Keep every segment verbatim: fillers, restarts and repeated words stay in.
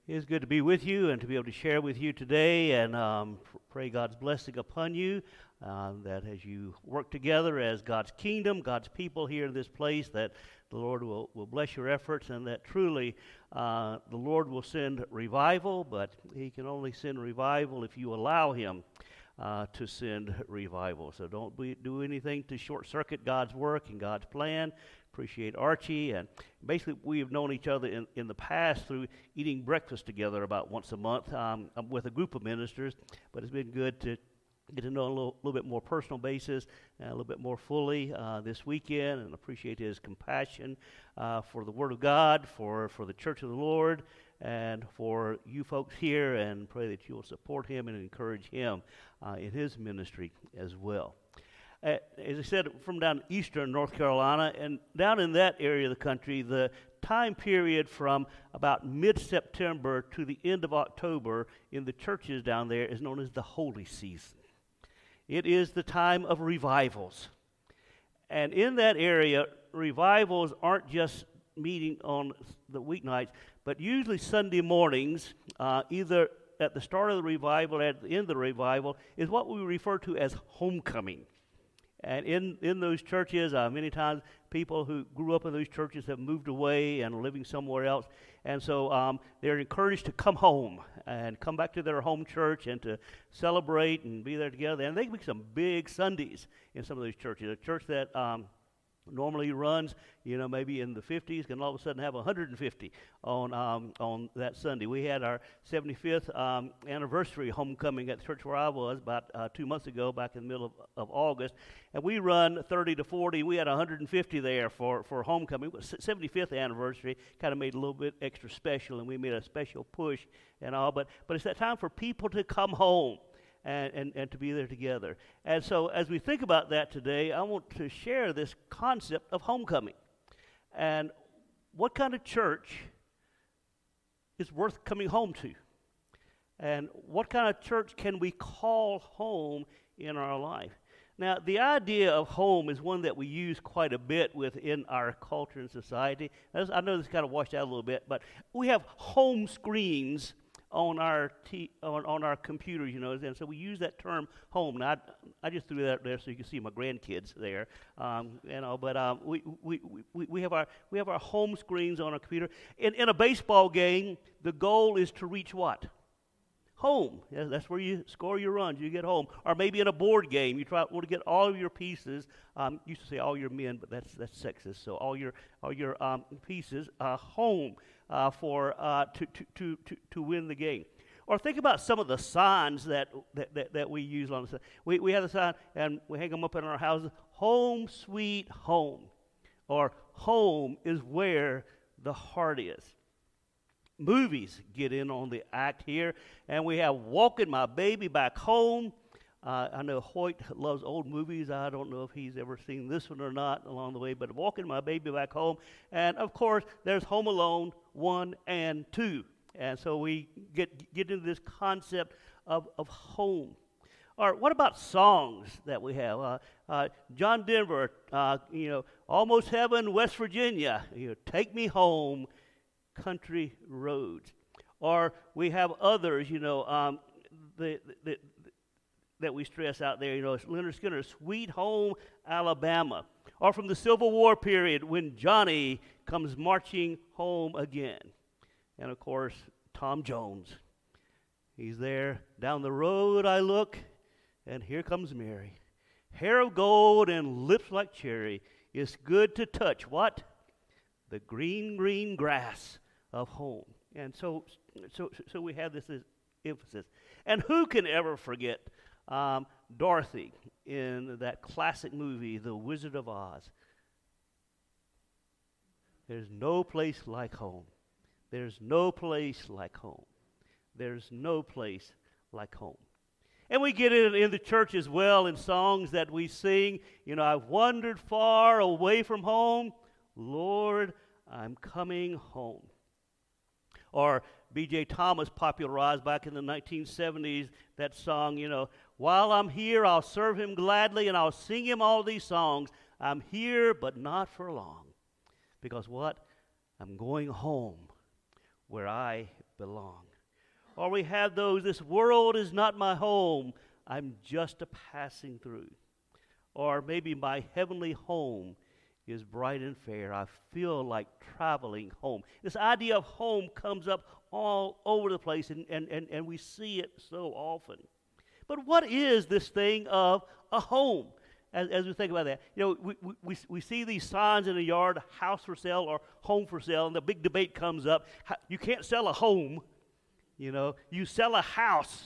It is good to be with you and to be able to share with you today, and um, pray God's blessing upon you, uh, that as you work together as God's kingdom, God's people here in this place, that the Lord will, will bless your efforts, and that truly uh, the Lord will send revival, but He can only send revival if you allow Him uh, to send revival. So don't be, do anything to short-circuit God's work and God's plan. Appreciate Archie, and basically we have known each other in, in the past through eating breakfast together about once a month. Um, I'm with a group of ministers, but it's been good to get to know a little, little bit more personal basis, and a little bit more fully uh, this weekend, and appreciate his compassion uh, for the Word of God, for, for the Church of the Lord, and for you folks here, and pray that you will support him and encourage him uh, in his ministry as well. Uh, as I said, from down eastern North Carolina, and down in that area of the country, the time period from about mid-September to the end of October in the churches down there is known as the holy season. It is the time of revivals. And in that area, revivals aren't just meeting on the weeknights, but usually Sunday mornings, uh, either at the start of the revival or at the end of the revival, is what we refer to as homecoming. And in, in those churches, uh, many times people who grew up in those churches have moved away and are living somewhere else. And so um, they're encouraged to come home and come back to their home church and to celebrate and be there together. And they can be some big Sundays in some of those churches. A church that um, normally runs, you know, maybe in the fifties, can all of a sudden have one hundred fifty on um, on that Sunday. We had our seventy-fifth um, anniversary homecoming at the church where I was about uh, two months ago, back in the middle of, of August, and we run thirty to forty. We had one hundred fifty there for, for homecoming. It was seventy-fifth anniversary, kind of made it a little bit extra special, and we made a special push and all, but, but it's that time for people to come home. And, and, and to be there together. And so as we think about that today, I want to share this concept of homecoming. And what kind of church is worth coming home to? And what kind of church can we call home in our life? Now, the idea of home is one that we use quite a bit within our culture and society. As I know this kind of washed out a little bit, but we have home screens on our t- on, on our computers, you know, and so we use that term home. Now, I, I just threw that there so you can see my grandkids there, um, you know. But um, we, we we we have our we have our home screens on our computer. In in a baseball game, the goal is to reach what? Home. Yeah, that's where you score your runs. You get home. Or maybe in a board game, you try want to get all of your pieces. Um, used to say all your men, but that's that's sexist. So all your all your um, pieces uh, home. Uh, for uh, to, to, to, to, to win the game. Or think about some of the signs that that, that, that we use on the sign. We, we have the sign, and we hang them up in our houses, home sweet home. Or home is where the heart is. Movies get in on the act here, and we have Walking My Baby Back Home. Uh, I know Hoyt loves old movies. I don't know if he's ever seen this one or not along the way, but Walking My Baby Back Home. And, of course, there's Home Alone one and two. And so we get get into this concept of, of home. Or what about songs that we have? Uh, uh, John Denver, uh, you know, Almost Heaven, West Virginia. You know, Take Me Home, Country Roads. Or we have others, you know, um, the, the that we stress out there, you know, it's Leonard Skinner, Sweet Home, Alabama. Or from the Civil War period, when Johnny comes marching home again. And, of course, Tom Jones. He's there. Down the road I look, and here comes Mary. Hair of gold and lips like cherry. It's good to touch what? The green, green grass of home. And so, so, so we have this, this emphasis. And who can ever forget Um, Dorothy in that classic movie, The Wizard of Oz? There's no place like home. There's no place like home. There's no place like home. And we get it in the church as well in songs that we sing. You know, I've wandered far away from home. Lord, I'm coming home. Or B J Thomas popularized back in the nineteen seventies that song, you know, while I'm here, I'll serve him gladly and I'll sing him all these songs. I'm here, but not for long. Because what? I'm going home where I belong. Or we have those, this world is not my home, I'm just a passing through. Or maybe my heavenly home is bright and fair. I feel like traveling home. This idea of home comes up all over the place, and, and, and, and we see it so often. But what is this thing of a home? As, as we think about that, you know, we, we, we see these signs in the yard, house for sale or home for sale, and the big debate comes up. You can't sell a home, you know, you sell a house.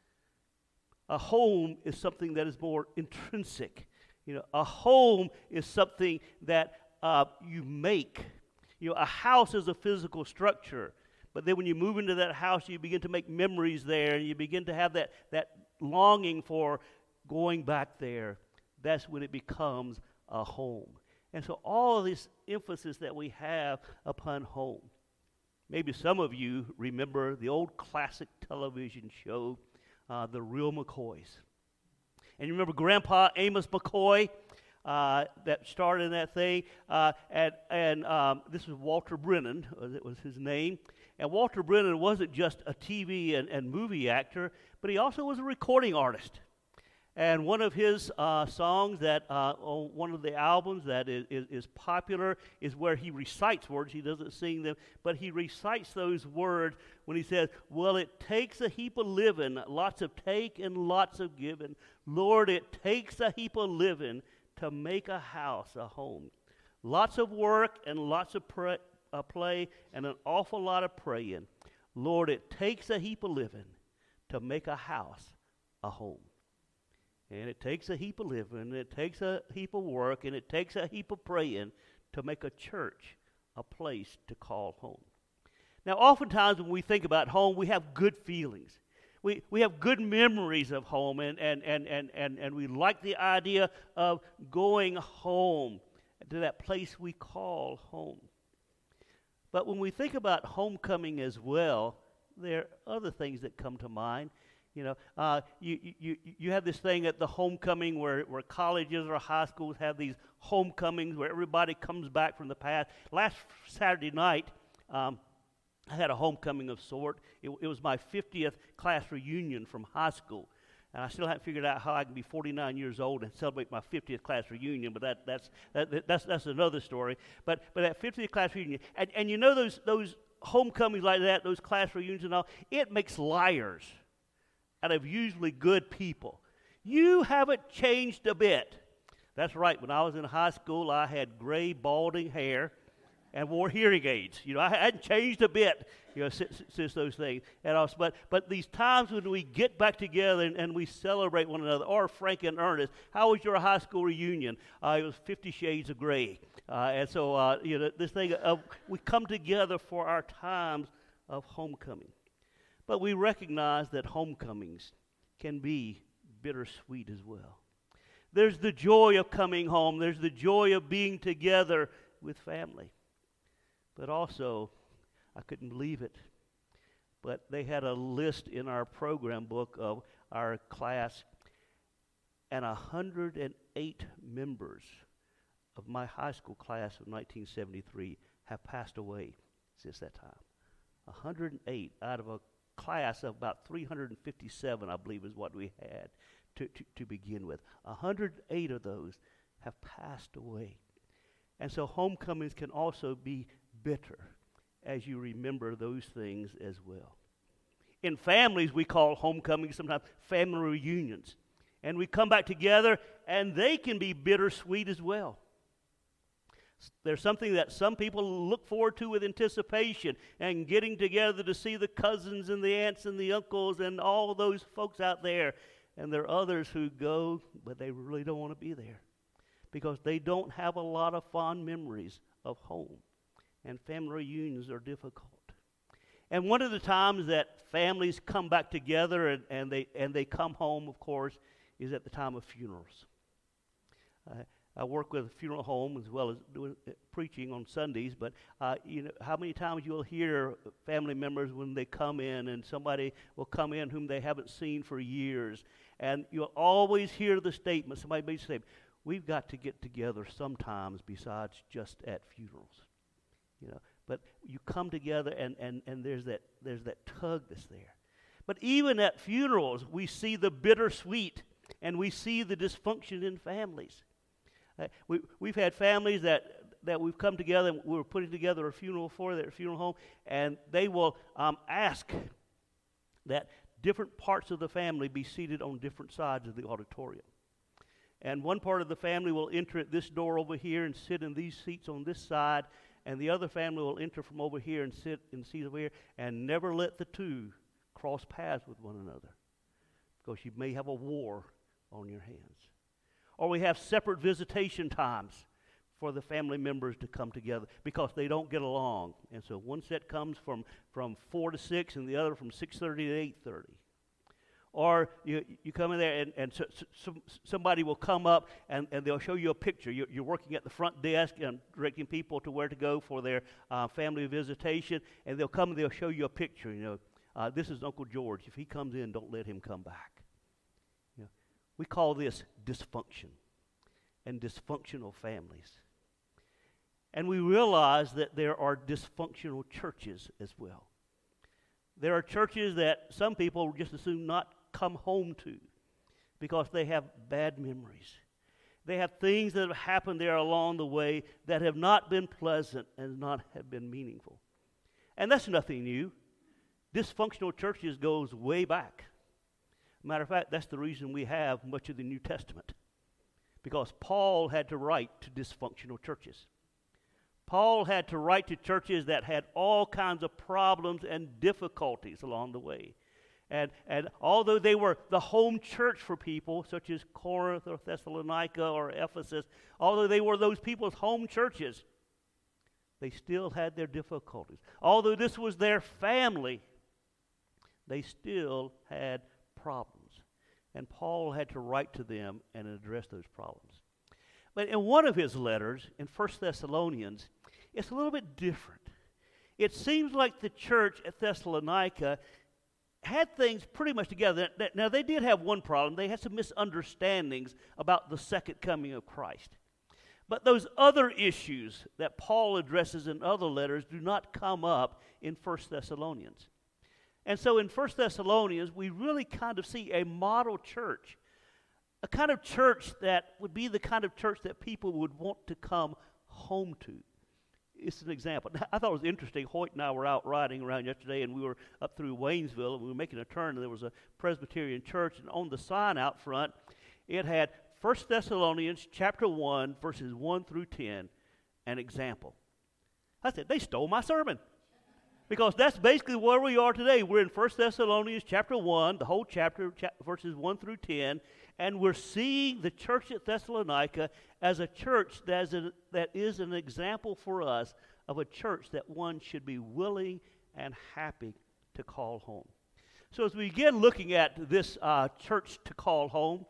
A home is something that is more intrinsic. You know, a home is something that uh, you make. You know, a house is a physical structure, but then when you move into that house, you begin to make memories there, and you begin to have that, that longing for going back there. That's when it becomes a home. And so all of this emphasis that we have upon home. Maybe some of you remember the old classic television show, uh, The Real McCoys. And you remember Grandpa Amos McCoy uh, that starred in that thing? Uh, and and um, this was Walter Brennan, it was his name. And Walter Brennan wasn't just a T V and, and movie actor, but he also was a recording artist. And one of his uh, songs that, uh, on one of the albums that is, is, is popular is where he recites words. He doesn't sing them, but he recites those words when he says, well, it takes a heap of living, lots of take and lots of giving. Lord, it takes a heap of living to make a house a home. Lots of work and lots of pray, uh, play and an awful lot of praying. Lord, it takes a heap of living to make a house a home. And it takes a heap of living, and it takes a heap of work, and it takes a heap of praying to make a church a place to call home. Now, oftentimes when we think about home, we have good feelings. We we have good memories of home, and, and, and, and, and, and we like the idea of going home to that place we call home. But when we think about homecoming as well, there are other things that come to mind. You know, uh, you, you you have this thing at the homecoming where, where colleges or high schools have these homecomings where everybody comes back from the past. Last Saturday night, um, I had a homecoming of sort. It, it was my fiftieth class reunion from high school. And I still haven't figured out how I can be forty-nine years old and celebrate my fiftieth class reunion, but that, that's that, that's that's another story. But but that fiftieth class reunion, and, and you know those those homecomings like that, those class reunions and all, it makes liars out of usually good people. You haven't changed a bit. That's right. When I was in high school, I had gray, balding hair and wore hearing aids. You know, I hadn't changed a bit, you know, since, since those things. And also, but but these times when we get back together and, and we celebrate one another, or Frank and Ernest, how was your high school reunion? Uh, it was Fifty Shades of Gray. Uh, and so, uh, you know, this thing of we come together for our times of homecoming. But we recognize that homecomings can be bittersweet as well. There's the joy of coming home. There's the joy of being together with family. But also, I couldn't believe it, but they had a list in our program book of our class, and one hundred eight members of my high school class of nineteen seventy-three have passed away since that time. one hundred eight out of a class of about three hundred fifty-seven, I believe, is what we had to, to, to begin with. one hundred eight of those have passed away. And so homecomings can also be bitter as you remember those things as well. In families, we call homecomings sometimes family reunions. And we come back together, and they can be bittersweet as well. There's something that some people look forward to with anticipation, and getting together to see the cousins and the aunts and the uncles and all those folks out there. And there are others who go, but they really don't want to be there because they don't have a lot of fond memories of home. And family reunions are difficult. And one of the times that families come back together and, and they and they come home, of course, is at the time of funerals. Uh, I work with a funeral home as well as doing uh, preaching on Sundays, but uh, you know how many times you'll hear family members when they come in, and somebody will come in whom they haven't seen for years, and you'll always hear the statement, somebody may say, "We've got to get together sometimes besides just at funerals." You know, But you come together, and, and, and there's that there's that tug that's there. But even at funerals, we see the bittersweet, and we see the dysfunction in families. Uh, we, we've had families that, that we've come together, and we were putting together a funeral for their funeral home, and they will um, ask that different parts of the family be seated on different sides of the auditorium. And one part of the family will enter at this door over here and sit in these seats on this side, and the other family will enter from over here and sit in the seats over here, and never let the two cross paths with one another, because you may have a war on your hands. Or we have separate visitation times for the family members to come together because they don't get along. And so one set comes from, from four to six, and the other from six thirty to eight thirty. Or you, you come in there, and, and so, so, somebody will come up, and, and they'll show you a picture. You're, you're working at the front desk and directing people to where to go for their uh, family visitation, and they'll come and they'll show you a picture. You know, uh, this is Uncle George. If he comes in, don't let him come back. You know, we call this dysfunction and dysfunctional families. And we realize that there are dysfunctional churches as well. There are churches that some people just assume not come home to because they have bad memories. They have things that have happened there along the way that have not been pleasant and not have been meaningful. And that's nothing new. Dysfunctional churches goes way back. Matter of fact, that's the reason we have much of the New Testament, because Paul had to write to dysfunctional churches. Paul had to write to churches that had all kinds of problems and difficulties along the way. And, and although they were the home church for people, such as Corinth or Thessalonica or Ephesus, although they were those people's home churches, they still had their difficulties. Although this was their family, they still had problems. And Paul had to write to them and address those problems. But in one of his letters, in First Thessalonians, it's a little bit different. It seems like the church at Thessalonica had things pretty much together. Now, they did have one problem. They had some misunderstandings about the second coming of Christ. But those other issues that Paul addresses in other letters do not come up in First Thessalonians. And so in First Thessalonians, we really kind of see a model church, a kind of church that would be the kind of church that people would want to come home to. It's an example. I thought it was interesting. Hoyt and I were out riding around yesterday, and we were up through Waynesville, and we were making a turn, and there was a Presbyterian church, and on the sign out front, it had First Thessalonians chapter one, verses one through ten, an example. I said, they stole my sermon. Because that's basically where we are today. We're in First Thessalonians chapter one, the whole chapter, cha- verses one through ten, and we're seeing the church at Thessalonica as a church that is, a, that is an example for us of a church that one should be willing and happy to call home. So as we begin looking at this uh, church to call home,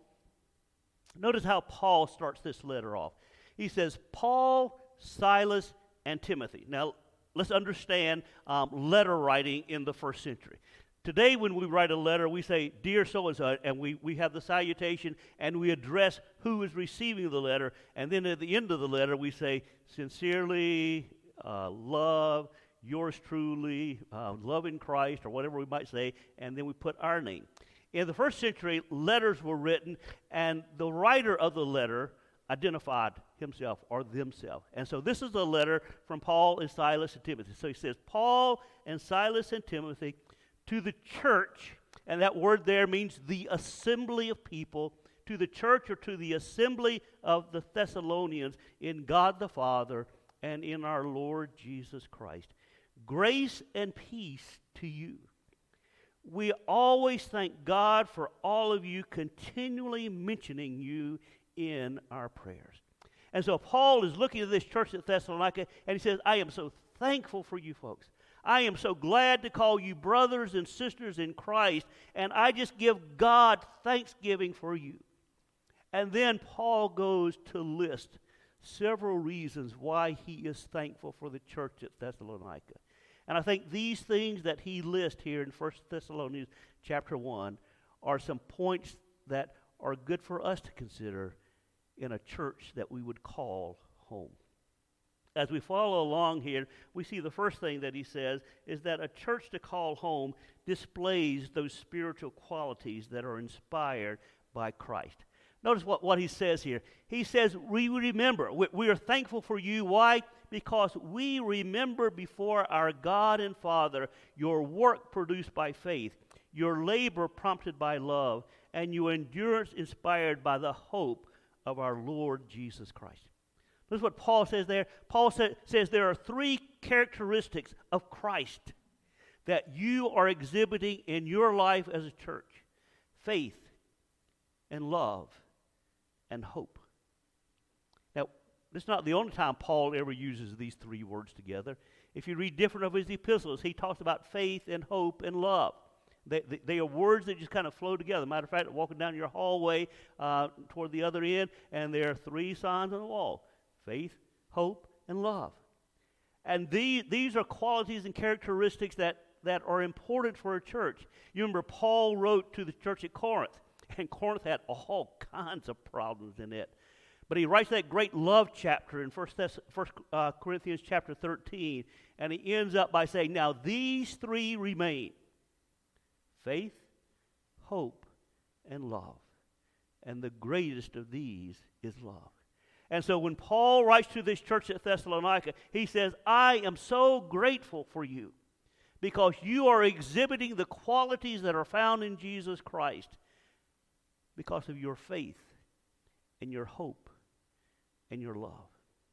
notice how Paul starts this letter off. He says, Paul, Silas, and Timothy. Now, let's understand um, letter writing in the first century. Today, when we write a letter, we say, dear so-and-so, and we, we have the salutation, and we address who is receiving the letter, and then at the end of the letter, we say, sincerely, uh, love, yours truly, uh, love in Christ, or whatever we might say, and then we put our name. In the first century, letters were written, and the writer of the letter identified himself or themselves. And so this is a letter from Paul and Silas and Timothy. So he says, Paul and Silas and Timothy to the church, and that word there means the assembly of people, to the church or to the assembly of the Thessalonians in God the Father and in our Lord Jesus Christ. Grace and peace to you. We always thank God for all of you continually mentioning you in our prayers. And so Paul is looking at this church at Thessalonica, and he says, I am so thankful for you folks. I am so glad to call you brothers and sisters in Christ, and I just give God thanksgiving for you. And then Paul goes to list several reasons why he is thankful for the church at Thessalonica. And I think these things that he lists here in First Thessalonians chapter one are some points that are good for us to consider in a church that we would call home. as we follow along here, we see the first thing that he says is that a church to call home displays those spiritual qualities that are inspired by Christ. Notice what, what he says here. He says, we remember. We, we are thankful for you. Why? Because we remember before our God and Father your work produced by faith, your labor prompted by love, and your endurance inspired by the hope of our Lord Jesus Christ. This is what Paul says there. Paul sa- says there are three characteristics of Christ that you are exhibiting in your life as a church: faith and love and hope. Now, this is not the only time Paul ever uses these three words together. If you read different of his epistles, he talks about faith and hope and love. They, they, they are words that just kind of flow together. Matter of fact, walking down your hallway uh, toward the other end, and there are three signs on the wall: faith, hope, and love. And these, these are qualities and characteristics that, that are important for a church. You remember Paul wrote to the church at Corinth, and Corinth had all kinds of problems in it. But he writes that great love chapter in First uh, Corinthians chapter thirteen, and he ends up by saying, now these three remain: faith, hope, and love. And the greatest of these is love. And so when Paul writes to this church at Thessalonica, he says, I am so grateful for you because you are exhibiting the qualities that are found in Jesus Christ because of your faith and your hope and your love.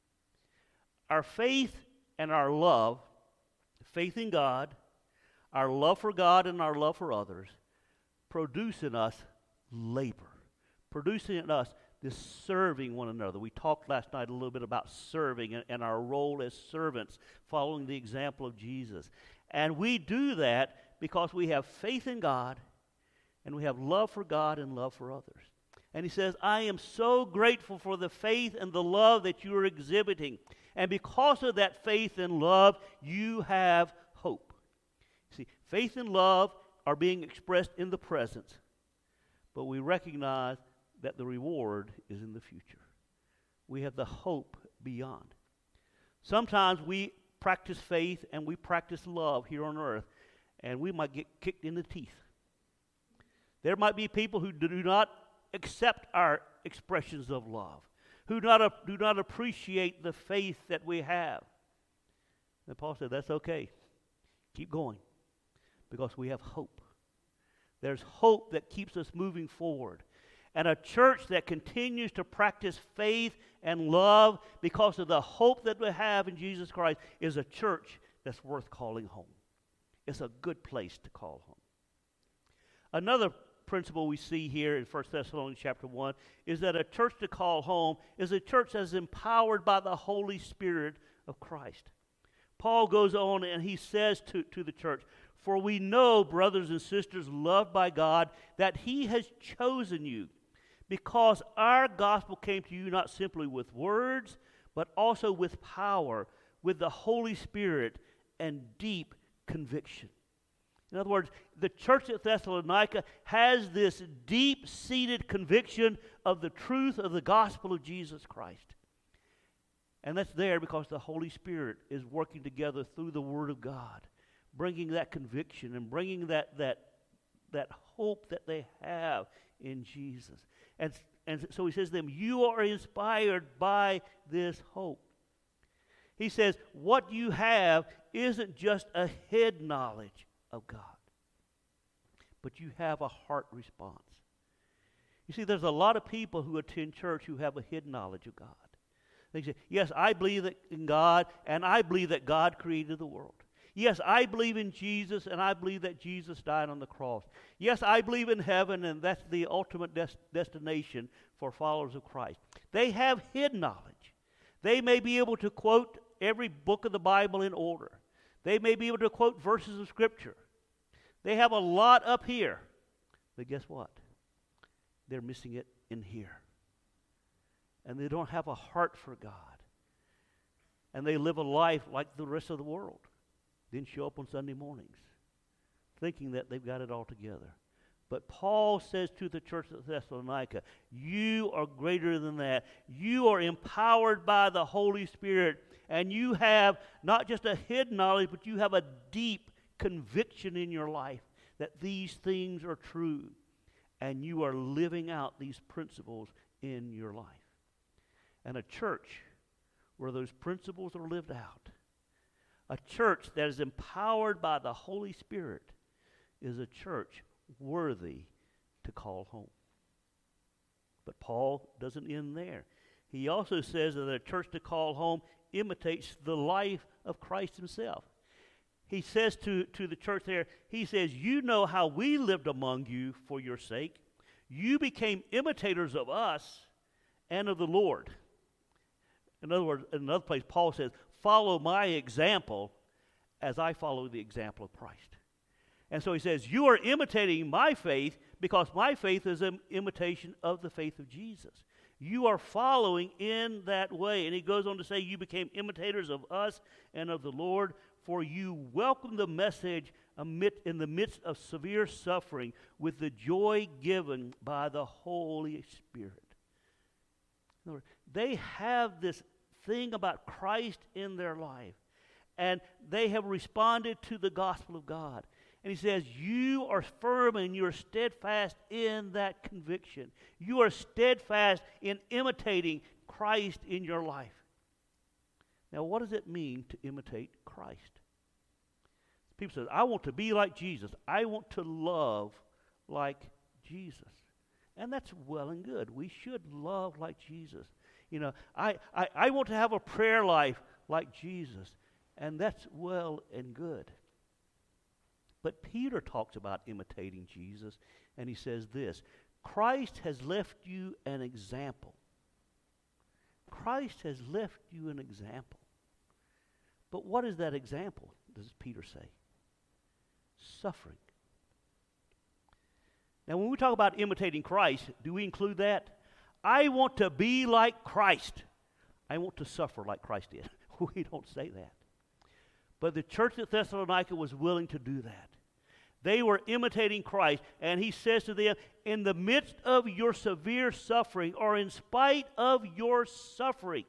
Our faith and our love, faith in God, our love for God and our love for others, produce in us labor, producing in us this serving one another. We talked last night a little bit about serving and, and our role as servants, following the example of Jesus. And we do that because we have faith in God, and we have love for God and love for others. And he says, I am so grateful for the faith and the love that you are exhibiting. And because of that faith and love, you have hope. See, faith and love are being expressed in the present, but we recognize that the reward is in the future. We have the hope beyond. Sometimes we practice faith and we practice love here on earth, and we might get kicked in the teeth. There might be people who do not accept our expressions of love, who not, uh, do not appreciate the faith that we have. And Paul said, that's okay. Keep going, because we have hope. There's hope that keeps us moving forward. And a church that continues to practice faith and love because of the hope that we have in Jesus Christ is a church that's worth calling home. It's a good place to call home. Another principle we see here in First Thessalonians chapter one is that a church to call home is a church that is empowered by the Holy Spirit of Christ. Paul goes on and he says to, to the church, for we know, brothers and sisters loved by God, that he has chosen you, because our gospel came to you not simply with words, but also with power, with the Holy Spirit and deep conviction. In other words, the church at Thessalonica has this deep-seated conviction of the truth of the gospel of Jesus Christ. And that's there because the Holy Spirit is working together through the Word of God, bringing that conviction and bringing that, that, that hope that they have in Jesus. And, and so he says to them, you are inspired by this hope. He says, what you have isn't just a head knowledge of God, but you have a heart response. You see, there's a lot of people who attend church who have a hidden knowledge of God. They say, yes, I believe that in God, and I believe that God created the world. Yes, I believe in Jesus, and I believe that Jesus died on the cross. Yes, I believe in heaven, and that's the ultimate des- destination for followers of Christ. They have hidden knowledge. They may be able to quote every book of the Bible in order. They may be able to quote verses of Scripture. They have a lot up here. But guess what? They're missing it in here. And they don't have a heart for God. And they live a life like the rest of the world. Then show up on Sunday mornings thinking that they've got it all together. But Paul says to the church at Thessalonica, you are greater than that. You are empowered by the Holy Spirit, and you have not just a hidden knowledge, but you have a deep conviction in your life that these things are true, and you are living out these principles in your life. And a church where those principles are lived out, a church that is empowered by the Holy Spirit, is a church worthy to call home. But Paul doesn't end there. He also says that a church to call home imitates the life of Christ himself. He says to, to the church there, he says, you know how we lived among you for your sake. You became imitators of us and of the Lord. In other words, in another place, Paul says, follow my example as I follow the example of Christ. And so he says, you are imitating my faith because my faith is an imitation of the faith of Jesus. You are following in that way. And he goes on to say, you became imitators of us and of the Lord, for you welcomed the message amid, in the midst of severe suffering with the joy given by the Holy Spirit. In other words, they have this thing about Christ in their life, and they have responded to the gospel of God. And he says, you are firm and you are steadfast in that conviction. You are steadfast in imitating Christ in your life. Now, what does it mean to imitate Christ? People say, I want to be like Jesus. I want to love like Jesus. And that's well and good. We should love like Jesus. You know, I, I, I want to have a prayer life like Jesus. And that's well and good. But Peter talks about imitating Jesus, and he says this, Christ has left you an example. Christ has left you an example. But what is that example, does Peter say? Suffering. Now, when we talk about imitating Christ, do we include that? I want to be like Christ. I want to suffer like Christ did. We don't say that. But the church at Thessalonica was willing to do that. They were imitating Christ, and he says to them, in the midst of your severe suffering, or in spite of your suffering,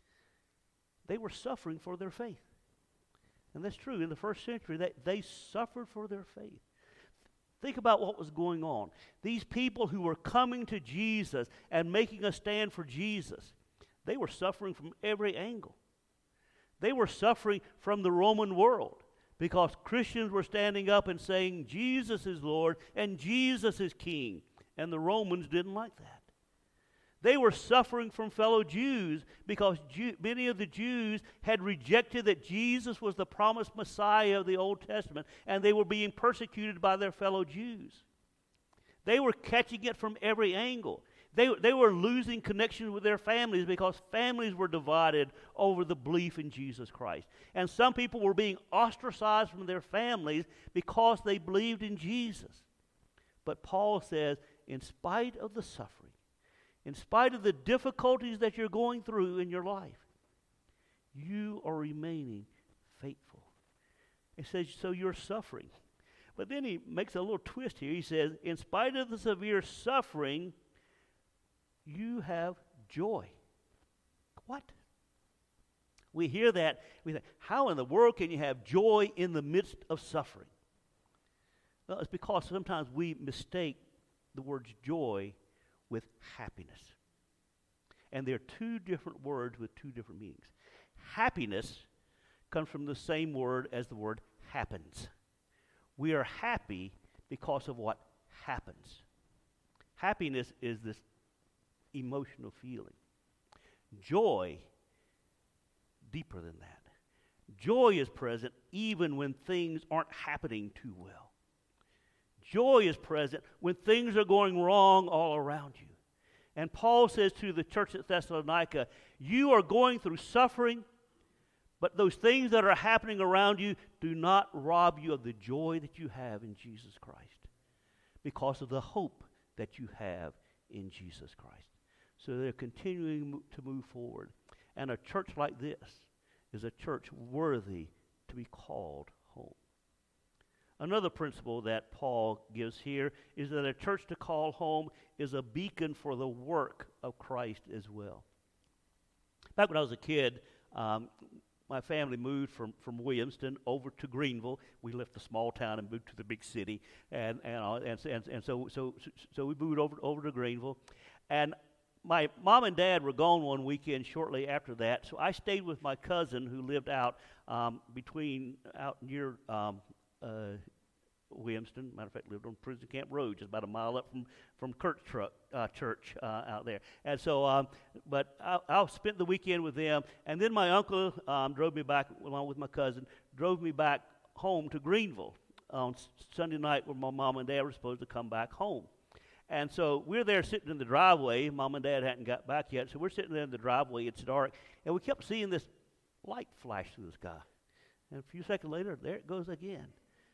they were suffering for their faith. And that's true. In the first century, they, they suffered for their faith. Think about what was going on. These people who were coming to Jesus and making a stand for Jesus, they were suffering from every angle. They were suffering from the Roman world because Christians were standing up and saying, Jesus is Lord and Jesus is King. And the Romans didn't like that. They were suffering from fellow Jews because Jew, many of the Jews had rejected that Jesus was the promised Messiah of the Old Testament, and they were being persecuted by their fellow Jews. They were catching it from every angle. They, they were losing connection with their families because families were divided over the belief in Jesus Christ. And some people were being ostracized from their families because they believed in Jesus. But Paul says, in spite of the suffering, in spite of the difficulties that you're going through in your life, you are remaining faithful. He says, so you're suffering. But then he makes a little twist here. He says, in spite of the severe suffering, you have joy. What? We hear that. We think, how in the world can you have joy in the midst of suffering? Well, it's because sometimes we mistake the words joy with happiness. And they're two different words with two different meanings. Happiness comes from the same word as the word happens. We are happy because of what happens. Happiness is this emotional feeling. Joy, deeper than that. Joy is present even when things aren't happening too well. Joy is present when things are going wrong all around you. And Paul says to the church at Thessalonica, you are going through suffering, but those things that are happening around you do not rob you of the joy that you have in Jesus Christ because of the hope that you have in Jesus Christ. So they're continuing to move forward. And a church like this is a church worthy to be called home. Another principle that Paul gives here is that a church to call home is a beacon for the work of Christ as well. Back when I was a kid, um, my family moved from, from Williamston over to Greenville. We left the small town and moved to the big city, and and uh, and, and, and so so so we moved over over to Greenville, and my mom and dad were gone one weekend shortly after that. So I stayed with my cousin who lived out um, between out near. Um, Uh, Williamston, matter of fact, lived on Prison Camp Road, just about a mile up from from Kurt's truck, uh, church uh, out there. And so, um, but I, I spent the weekend with them, and then my uncle um, drove me back along with my cousin, drove me back home to Greenville on s- Sunday night, when my mom and dad were supposed to come back home. And so we're there sitting in the driveway. Mom and dad hadn't got back yet, so we're sitting there in the driveway. It's dark, and we kept seeing this light flash through the sky. And a few seconds later, there it goes again.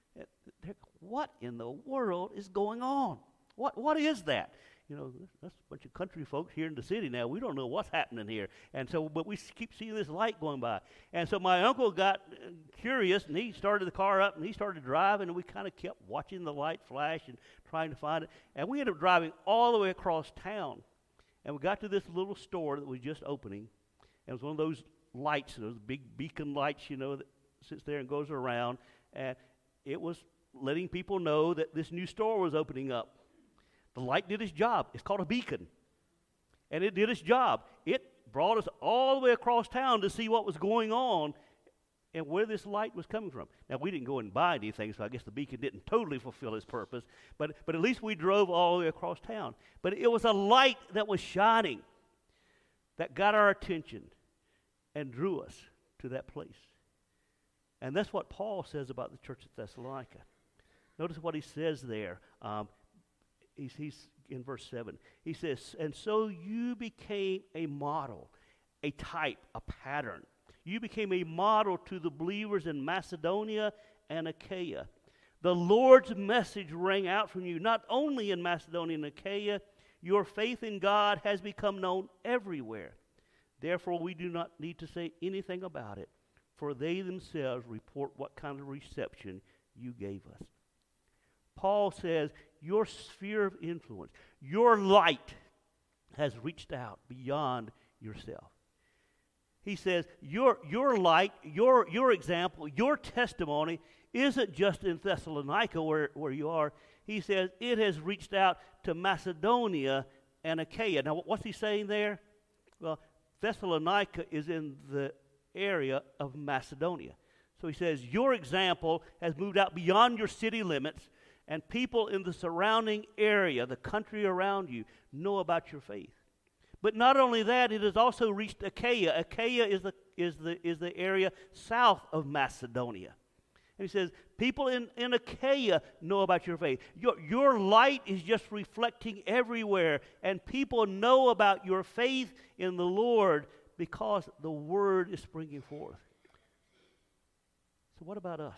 What in the world is going on? What What is that? You know, that's a bunch of country folks here in the city now. We don't know what's happening here. And so, but we keep seeing this light going by. And so my uncle got curious, and he started the car up, and he started driving, and we kind of kept watching the light flash and trying to find it. And we ended up driving all the way across town. And we got to this little store that was just opening. And it was one of those lights, those big beacon lights, you know, that sits there and goes around. And it was letting people know that this new store was opening up. The light did its job. It's called a beacon. And it did its job. It brought us all the way across town to see what was going on and where this light was coming from. Now, we didn't go and buy anything, so I guess the beacon didn't totally fulfill its purpose. But, but at least we drove all the way across town. But it was a light that was shining that got our attention and drew us to that place. And that's what Paul says about the church at Thessalonica. Notice what he says there. Um, he's, he's in verse seven. He says, and so you became a model, a type, a pattern. You became a model to the believers in Macedonia and Achaia. The Lord's message rang out from you, not only in Macedonia and Achaia. Your faith in God has become known everywhere. Therefore, we do not need to say anything about it, for they themselves report what kind of reception you gave us. Paul says your sphere of influence, your light has reached out beyond yourself. He says your, your light, your, your example, your testimony isn't just in Thessalonica where, where you are. He says it has reached out to Macedonia and Achaia. Now, what's he saying there? Well, Thessalonica is in the area of Macedonia. So he says, your example has moved out beyond your city limits, and people in the surrounding area, the country around you, know about your faith. But not only that, it has also reached Achaia. Achaia is the, is the, is the area south of Macedonia. And he says, people in, in Achaia know about your faith. Your, your light is just reflecting everywhere, and people know about your faith in the Lord because the word is springing forth. So what about us?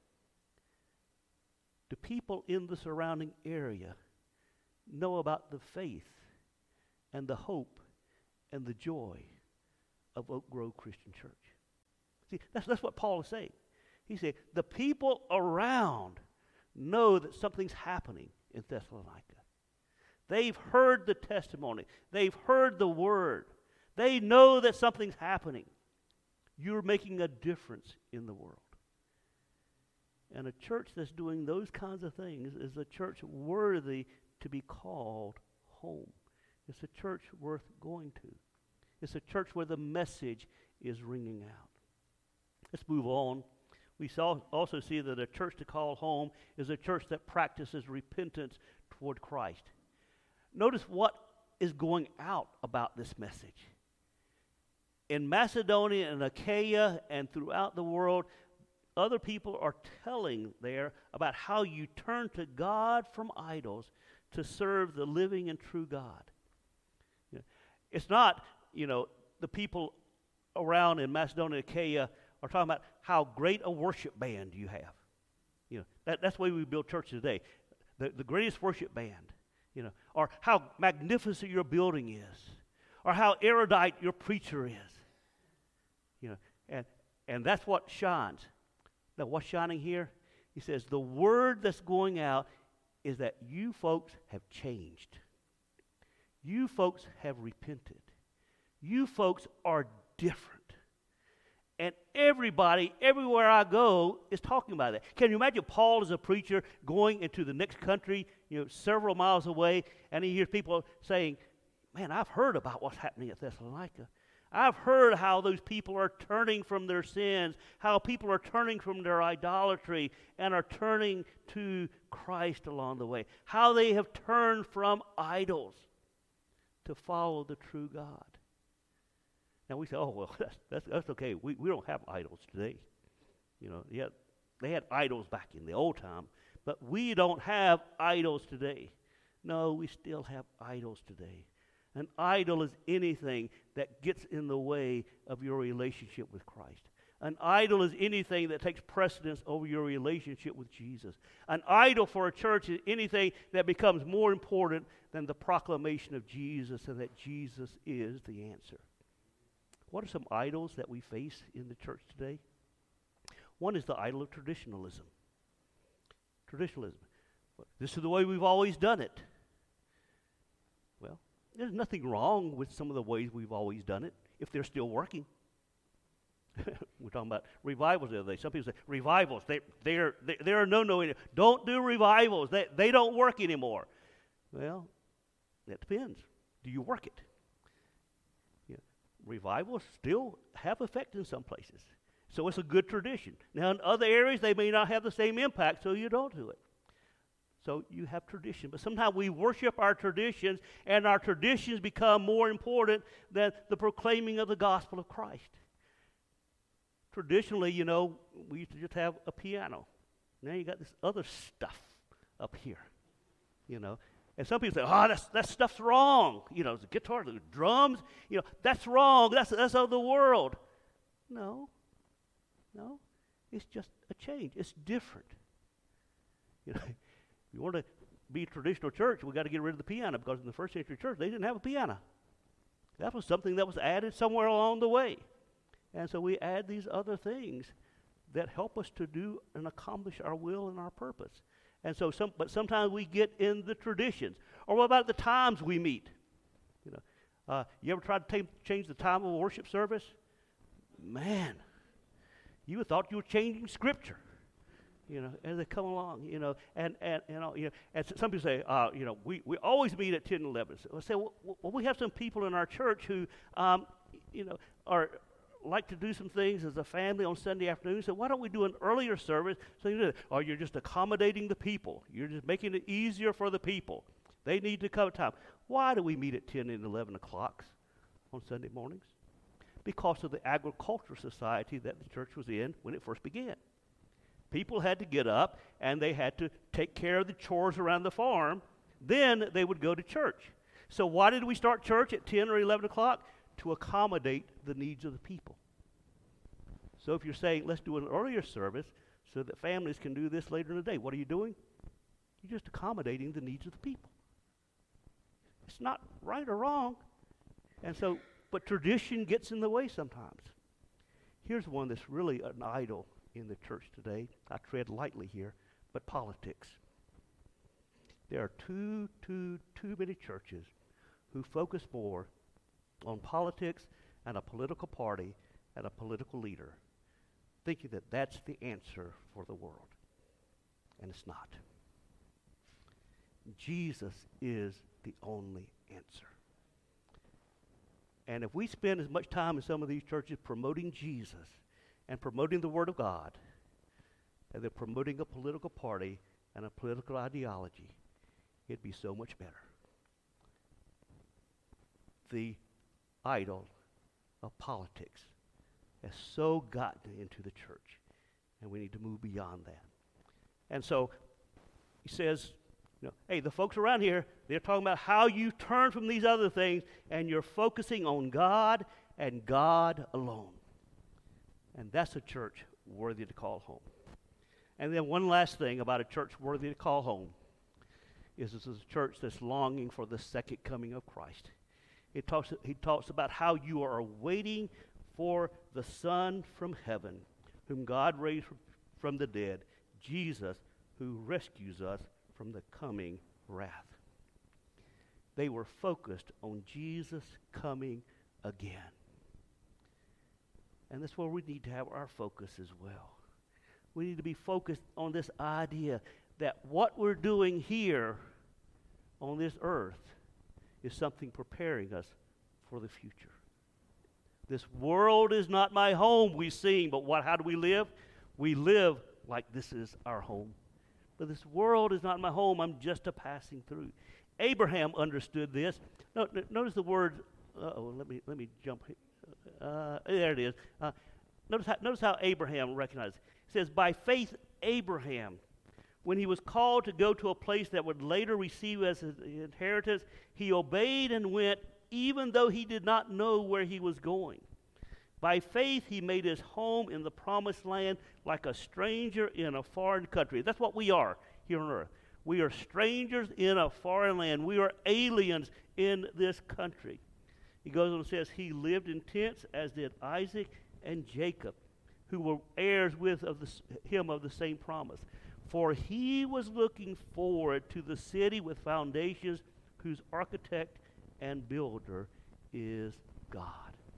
Do people in the surrounding area know about the faith and the hope and the joy of Oak Grove Christian Church? See, that's, that's what Paul is saying. He said, the people around know that something's happening in Thessalonica. They've heard the testimony. They've heard the word. They know that something's happening. You're making a difference in the world. And a church that's doing those kinds of things is a church worthy to be called home. It's a church worth going to. It's a church where the message is ringing out. Let's move on. We saw, also see that a church to call home is a church that practices repentance toward Christ. Notice what is going out about this message. In Macedonia and Achaia and throughout the world, other people are telling there about how you turn to God from idols to serve the living and true God. You know, it's not, you know, the people around in Macedonia and Achaia are talking about how great a worship band you have. You know, that, that's the way we build churches today. The, the greatest worship band, you know, or how magnificent your building is, or how erudite your preacher is. You know, and and that's what shines. Now, what's shining here He says, the word that's going out is that you folks have changed. You folks have repented. You folks are different. And everybody, everywhere I go, is talking about that. Can you imagine Paul as a preacher going into the next country, you know, several miles away, and he hears people saying, man, I've heard about what's happening at Thessalonica. I've heard how those people are turning from their sins, how people are turning from their idolatry and are turning to Christ along the way, how they have turned from idols to follow the true God. Now we say, oh, well, that's, that's, that's okay. We, we don't have idols today. You know, yeah, they had idols back in the old time, but we don't have idols today. No, we still have idols today. An idol is anything that gets in the way of your relationship with Christ. An idol is anything that takes precedence over your relationship with Jesus. An idol for a church is anything that becomes more important than the proclamation of Jesus and that Jesus is the answer. What are some idols that we face in the church today? One is the idol of traditionalism. Traditionalism. This is the way we've always done it. Well, there's nothing wrong with some of the ways we've always done it if they're still working. We're talking about revivals the other day. Some people say, revivals, they, they're, they, they're a no-no. Don't do revivals. They, they don't work anymore. Well, that depends. Do you work it? Yeah. Revivals still have effect in some places. So it's a good tradition. Now, in other areas, they may not have the same impact, so you don't do it. So you have tradition. But sometimes we worship our traditions, and our traditions become more important than the proclaiming of the gospel of Christ. Traditionally, you know, we used to just have a piano. Now you got this other stuff up here, you know. And some people say, oh, that's, that stuff's wrong. You know, the guitar, the drums, you know, that's wrong. That's, that's of the world. No, no. It's just a change. It's different. You know, if you want to be a traditional church, we got to get rid of the piano, because in the first century church, they didn't have a piano. That was something that was added somewhere along the way. And so we add these other things that help us to do and accomplish our will and our purpose. And so, some, but sometimes we get in the traditions. Or what about the times we meet? You know, uh, you ever tried to t- change the time of a worship service? Man, you would thought you were changing Scripture. You know, as they come along, you know, and and you know, you know, and some people say, uh, you know, we, we always meet at ten and eleven. So I say, well, well, we have some people in our church who, um, you know, are like to do some things as a family on Sunday afternoon. So why don't we do an earlier service? So you do it. Or you're just accommodating the people. You're just making it easier for the people. They need to come at time. Why do we meet at ten and eleven o'clocks on Sunday mornings? Because of the agricultural society that the church was in when it first began. People had to get up and they had to take care of the chores around the farm. Then they would go to church. So why did we start church at ten or eleven o'clock? To accommodate the needs of the people. So if you're saying, let's do an earlier service so that families can do this later in the day, what are you doing? You're just accommodating the needs of the people. It's not right or wrong. And so, but tradition gets in the way sometimes. Here's one that's really an idol in the church today. I tread lightly here, but politics. There are too, too, too many churches who focus more on politics and a political party and a political leader, thinking that that's the answer for the world. And it's not. Jesus is the only answer. And if we spend as much time in some of these churches promoting Jesus and promoting the Word of God, and they're promoting a political party and a political ideology, it'd be so much better. The idol of politics has so gotten into the church, and we need to move beyond that. And so he says, you know, hey, the folks around here, they're talking about how you turn from these other things and you're focusing on God and God alone. And that's a church worthy to call home. And then one last thing about a church worthy to call home is this is a church that's longing for the second coming of Christ. It talks, he talks about how you are waiting for the Son from heaven, whom God raised from, from the dead, Jesus who rescues us from the coming wrath. They were focused on Jesus coming again. And that's where we need to have our focus as well. We need to be focused on this idea that what we're doing here on this earth is something preparing us for the future. This world is not my home, we sing, but what? How do we live? We live like this is our home. But this world is not my home, I'm just a passing through. Abraham understood this. No, no, notice the word, uh-oh, let me, let me jump. Uh, there it is. Uh, notice, how, notice how Abraham recognized it. It says, by faith Abraham, when he was called to go to a place that would later receive as his inheritance, he obeyed and went, even though he did not know where he was going. By faith, he made his home in the promised land like a stranger in a foreign country. That's what we are here on earth. We are strangers in a foreign land. We are aliens in this country. He goes on and says, he lived in tents, as did Isaac and Jacob, who were heirs with of the, him of the same promise. For he was looking forward to the city with foundations, whose architect and builder is God.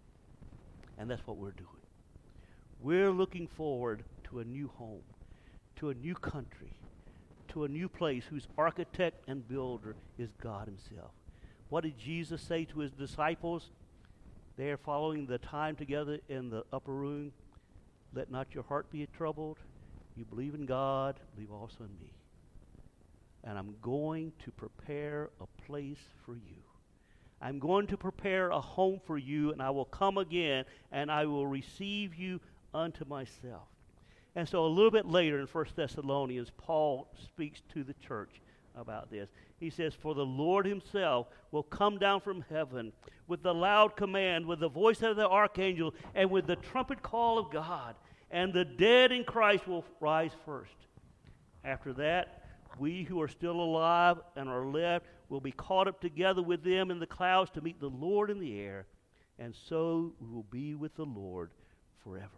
And that's what we're doing. We're looking forward to a new home, to a new country, to a new place whose architect and builder is God himself. What did Jesus say to his disciples? They are following the time together in the upper room. Let not your heart be troubled. You believe in God, believe also in me. And I'm going to prepare a place for you. I'm going to prepare a home for you, and I will come again, and I will receive you unto myself. And so a little bit later in First Thessalonians, Paul speaks to the church about this. He says, for the Lord himself will come down from heaven with the loud command, with the voice of the archangel, and with the trumpet call of God, and the dead in Christ will rise first. After that, we who are still alive and are left will be caught up together with them in the clouds to meet the Lord in the air, and so we will be with the Lord forever.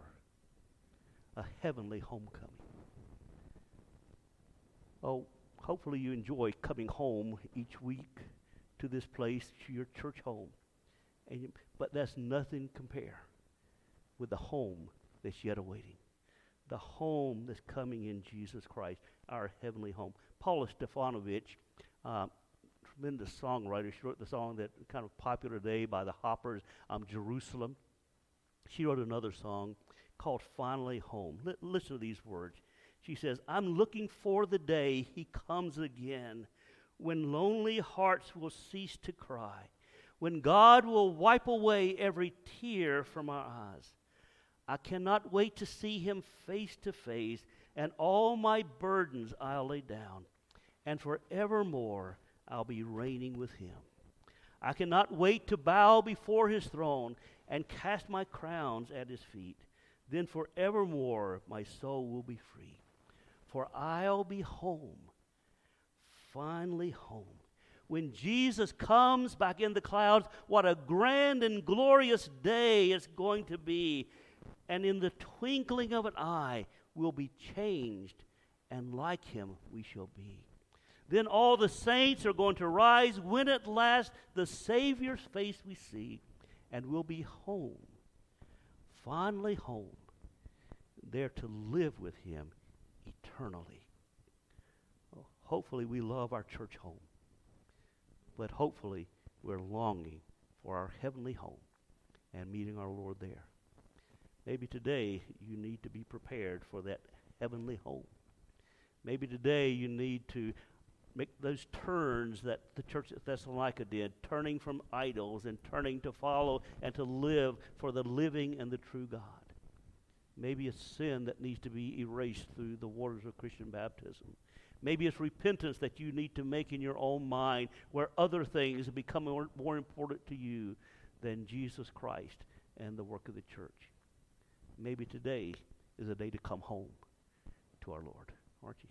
A heavenly homecoming. Oh, hopefully you enjoy coming home each week to this place, to your church home. And you, but that's nothing compare with the home that's yet awaiting. The home that's coming in Jesus Christ, our heavenly home. Paula Stefanovic, uh, tremendous songwriter. She wrote the song that kind of popular today by the Hoppers, um, Jerusalem. She wrote another song called Finally Home. L- listen to these words. She says, I'm looking for the day he comes again, when lonely hearts will cease to cry, when God will wipe away every tear from our eyes. I cannot wait to see him face to face, and all my burdens I'll lay down, and forevermore I'll be reigning with him. I cannot wait to bow before his throne and cast my crowns at his feet. Then forevermore my soul will be free, for I'll be home, finally home. When Jesus comes back in the clouds, what a grand and glorious day it's going to be. And in the twinkling of an eye, we'll be changed, and like him we shall be. Then all the saints are going to rise when at last the Savior's face we see, and we'll be home, finally home, there to live with him eternally. Well, hopefully we love our church home, but hopefully we're longing for our heavenly home and meeting our Lord there. Maybe today you need to be prepared for that heavenly home. Maybe today you need to make those turns that the church at Thessalonica did, turning from idols and turning to follow and to live for the living and the true God. Maybe it's sin that needs to be erased through the waters of Christian baptism. Maybe it's repentance that you need to make in your own mind, where other things have become more, more important to you than Jesus Christ and the work of the church. Maybe today is a day to come home to our Lord, aren't you?